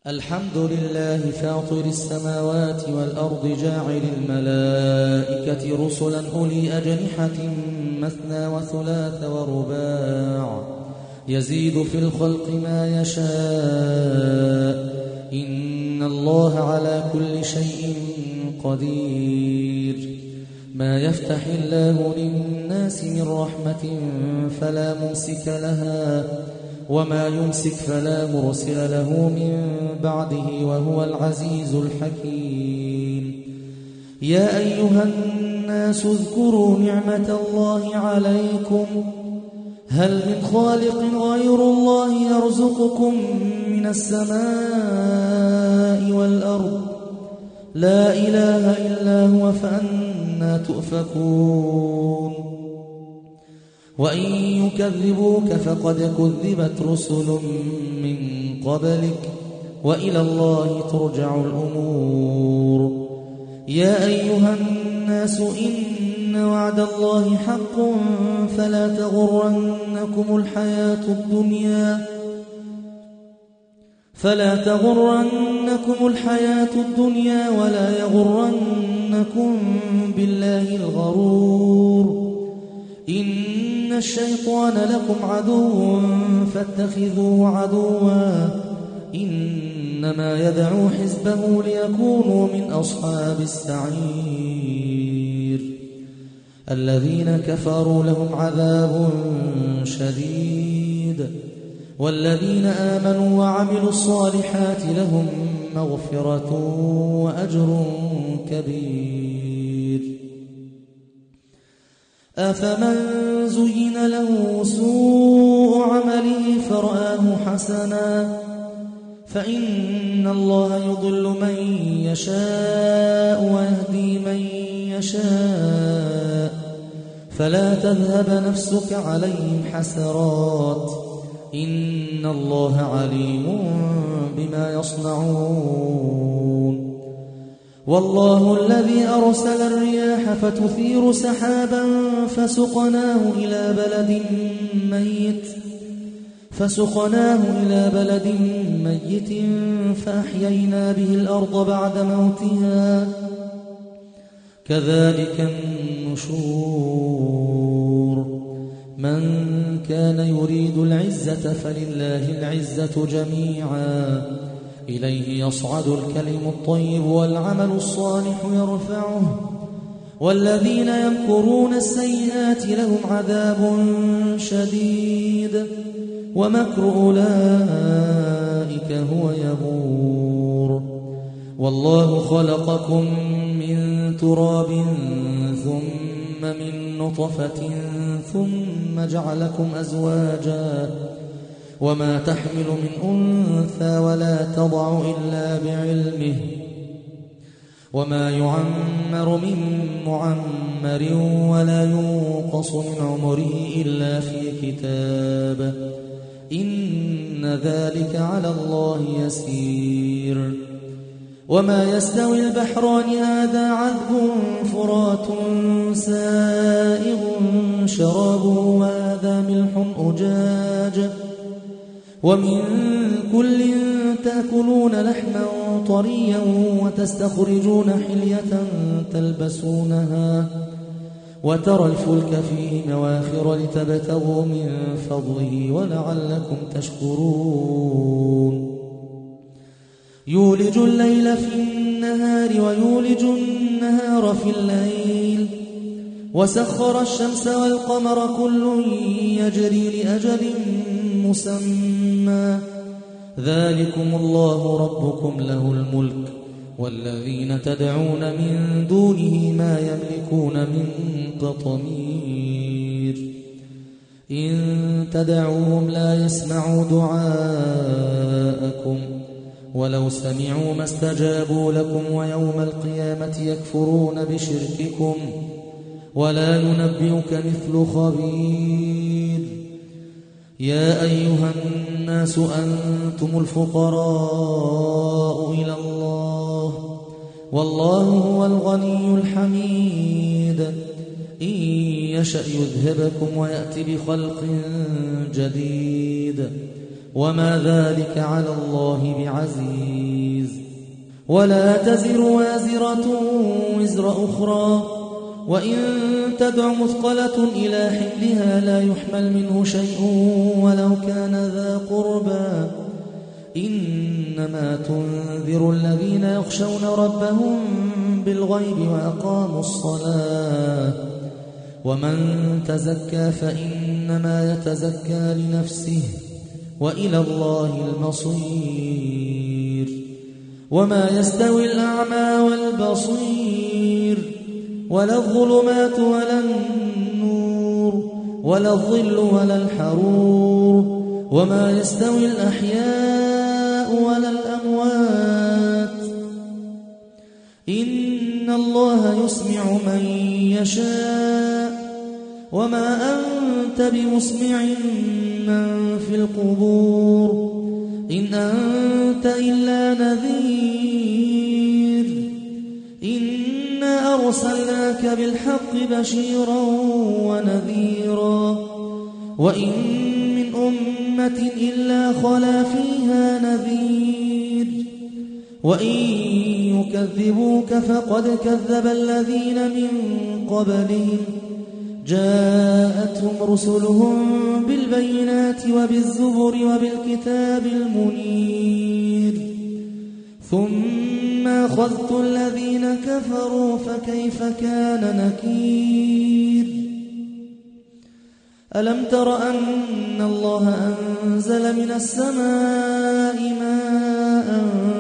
الحمد لله فاطر السماوات والأرض جاعل الملائكة رسلا أولي أجنحة مثنى وثلاث ورباع يزيد في الخلق ما يشاء إن الله على كل شيء قدير. ما يفتح الله للناس من رحمة فلا ممسك لها وما يمسك فلا مرسل له من بعده وهو العزيز الحكيم. يا أيها الناس اذكروا نعمة الله عليكم هل من خالق غير الله يرزقكم من السماء والأرض لا إله إلا هو فأنى تؤفكون. وإن يكذبوك فقد كذبت رسل من قبلك وإلى الله ترجع الأمور. يا أيها الناس إن وعد الله حق فلا تغرنكم الحياة الدنيا ولا يغرنكم بالله الغرور. إن الشيطان لكم عدو فاتخذوه عدوا إنما يدعو حزبه ليكونوا من أصحاب السعير. الذين كفروا لهم عذاب شديد والذين آمنوا وعملوا الصالحات لهم مغفرة وأجر كبير. أفمن زين له سوء عمله فرآه حسنا فإن الله يضل من يشاء ويهدي من يشاء فلا تذهب نفسك عليهم حسرات إن الله عليم بما يصنعون. والله الذي أرسل الرياح فتثير سحابا فسقناه إلى بلد ميت فأحيينا به الأرض بعد موتها كذلك النشور. من كان يريد العزة فلله العزة جميعا إليه يصعد الكلم الطيب والعمل الصالح يرفعه والذين يمكرون السيئات لهم عذاب شديد ومكر أولئك هو يبور. والله خلقكم من تراب ثم من نطفة ثم جعلكم أزواجا وما تحمل من أنثى ولا تضع إلا بعلمه وما يعمر من معمر ولا ينقص من عمره إلا في كتاب إن ذلك على الله يسير. وما يستوي البحران هذا عذب فرات سائغ شرابه وهذا ملح أجاج ومن كل تأكلون لحما طريا وتستخرجون حلية تلبسونها وترى الفلك فيه مواخر لتبتغوا من فضله ولعلكم تشكرون. يولج الليل في النهار ويولج النهار في الليل وسخر الشمس والقمر كل يجري لأجل مسمى ذلكم الله ربكم له الملك والذين تدعون من دونه ما يملكون من قطمير. إن تدعوهم لا يسمعوا دعاءكم ولو سمعوا ما استجابوا لكم ويوم القيامة يكفرون بشرككم ولا ينبئك مثل خبير. يا أيها الناس أنتم الفقراء إلى الله والله هو الغني الحميد. إن يشأ يذهبكم ويأتي بخلق جديد وما ذلك على الله بعزيز. ولا تزر وازرة وزر أخرى، وإن تدع مثقلة إلى حملها لا يحمل منه شيء ولو كان ذا قربى، إنما تنذر الذين يخشون ربهم بالغيب وأقاموا الصلاة، ومن تزكى فإنما يتزكى لنفسه وإلى الله المصير. وما يستوي الأعمى والبصير، ولا الظلمات ولا النور، ولا الظل ولا الحرور، وما يستوي الأحياء ولا الأموات، إن الله يسمع من يشاء، وما أنت بمسمع من في القبور، إن أنت إلا نذير. إنا أرسلناك بالحق بشيرا ونذيرا، وإن من أمة إلا خلا فيها نذير، وإن يكذبوك فقد كذب الذين من قبلهم، جاءتهم رسلهم بالبينات وبالزبر وبالكتاب المنير، ثم أخذت الذين كفروا فكيف كان نكير. ألم تر أن الله أنزل من السماء ماء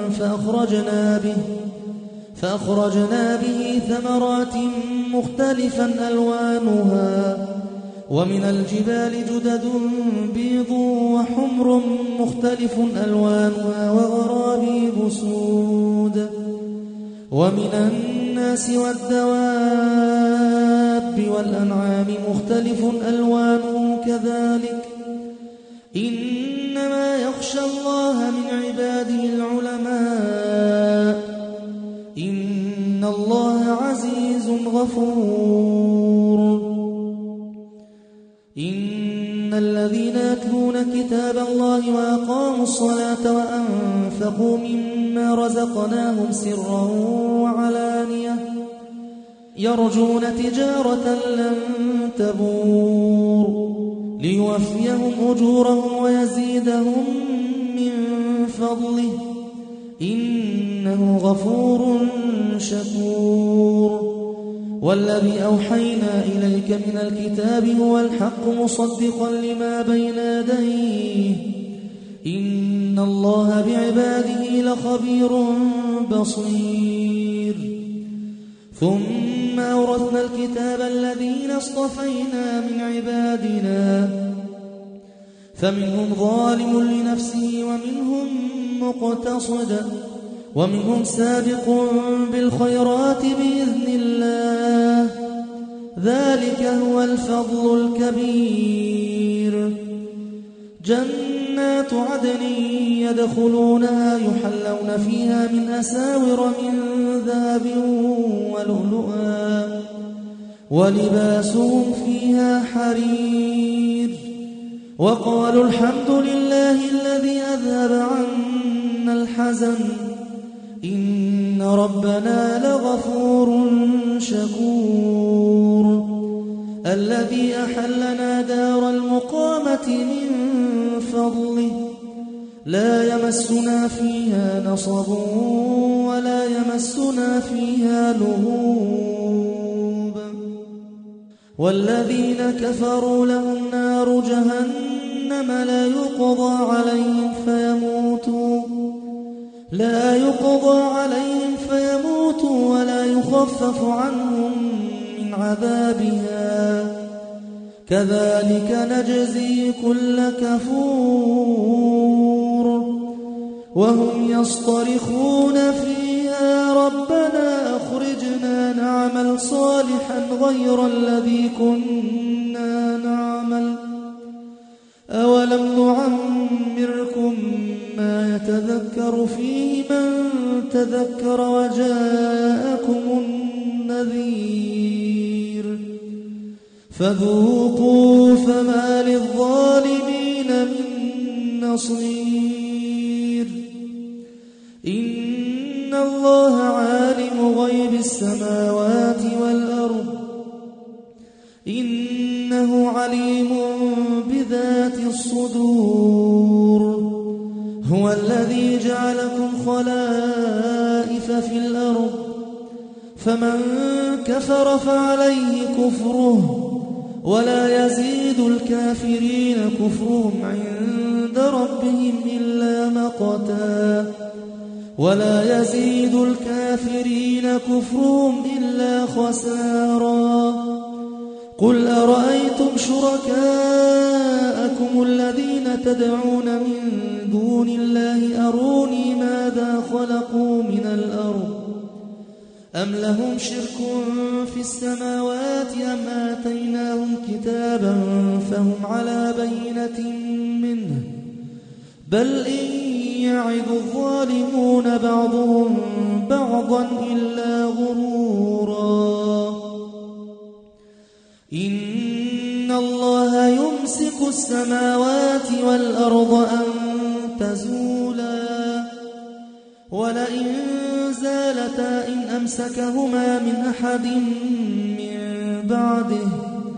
فأخرجنا به ثمرات مختلفا ألوانها، ومن الجبال جدد بيض وحمر مختلف ألوانها وغرابيب سود، ومن الناس والدواب والأنعام مختلف ألوانه كذلك، إنما يخشى الله من عباده العلماء، إن الله عزيز غفور. إن الذين يتلون كتاب الله وأقاموا الصلاة وأنفقوا مما رزقناهم سرا وعلانية يرجون تجارة لن تبور، ليوفيهم أجورهم ويزيدهم من فضله، إنه غفور شكور. والذي أوحينا إليك من الكتاب هو الحق مصدقا لما بين يديه، إن الله بعباده لخبير بصير. ثم أورثنا الكتاب الذين اصطفينا من عبادنا، فمنهم ظالم لنفسه ومنهم مقتصد ومنهم سابق بالخيرات بإذن الله، ذلك هو الفضل الكبير. جنات عدن يدخلونها يحلون فيها من أساور من ذهب ولؤلؤا، ولباسهم فيها حرير، وقالوا الحمد لله الذي أذهب عنا الحزن، إن ربنا لغفور شكور. الذي أحلنا دار المقامة من فضله، لا يمسنا فيها نصب ولا يمسنا فيها لغوب. والذين كفروا لهم نار جهنم لا يقضى عليهم فيموتوا ولا يخفف عنهم من عذابها، كذلك نجزي كل كفور. وهم يصطرخون فيها ربنا أخرجنا نعمل صالحا غير الذي كنا نعمل، أولم نعمركم ما يتذكر فيه من تذكر وجاءكم النذير، فذوقوا فما للظالمين من بصير إن الله عالم غيب السماوات والأرض إنه عليم بذات الصدور هو الذي جعلكم خلائف في الأرض فمن كفر فعليه كفره ولا يزيد الكافرين كفرهم عند ربهم إلا مقتا ولا يزيد الكافرين كفرهم إلا خسارا قل أرأيتم شركاءكم الذين تدعون من دون الله أروني ماذا خلقوا من الأرض أم لهم شرك في السماوات أم آتيناهم كتابا فهم على بينة منه بل إن يعد الظالمون بعضهم بعضا إلا غرورا إن الله يمسك السماوات والأرض أن تزولا ولئن زالتا إن أمسكهما من أحد من بعده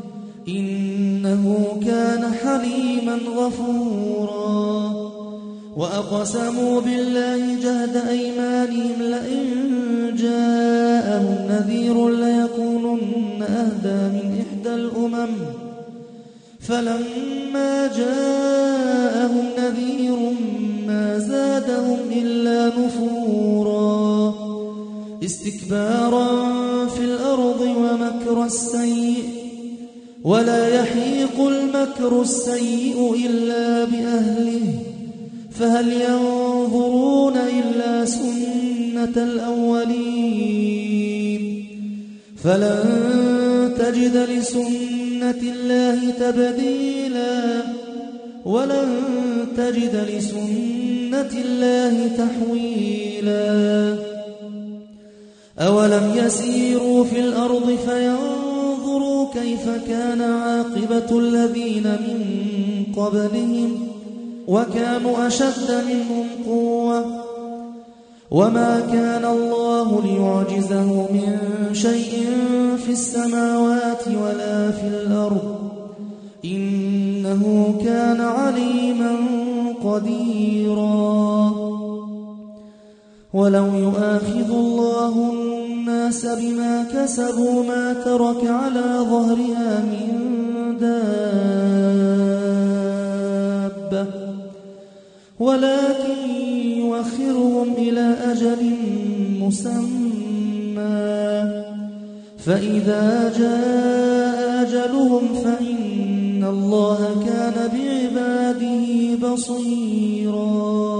إنه كان حليما غفورا وأقسموا بالله جهد أيمانهم لئن جاءهم نذير ليكونن أهدى من إحدى الأمم فلما جاءهم نذير ما زادهم إلا نفورا استكبارا في الأرض ومكر السيء ولا يحيق المكر السيء إلا بأهله فهل ينظرون إلا سنة الأولين فلن تجد لسنة الله تبديلا ولن تجد لسنة الله تحويلا أولم يسيروا في الأرض فينظروا كيف كان عاقبة الذين من قبلهم وكانوا أشد منهم قوة وما كان الله ليعجزه من شيء في السماوات ولا في الأرض إنه كان عليما قديرا ولو يؤاخذ الله الناس بما كسبوا ما ترك على ظهرها من دابة ولكن يؤخرهم إلى أجل مسمى فإذا جاء أجلهم فإن الله كان بعباده بصيرا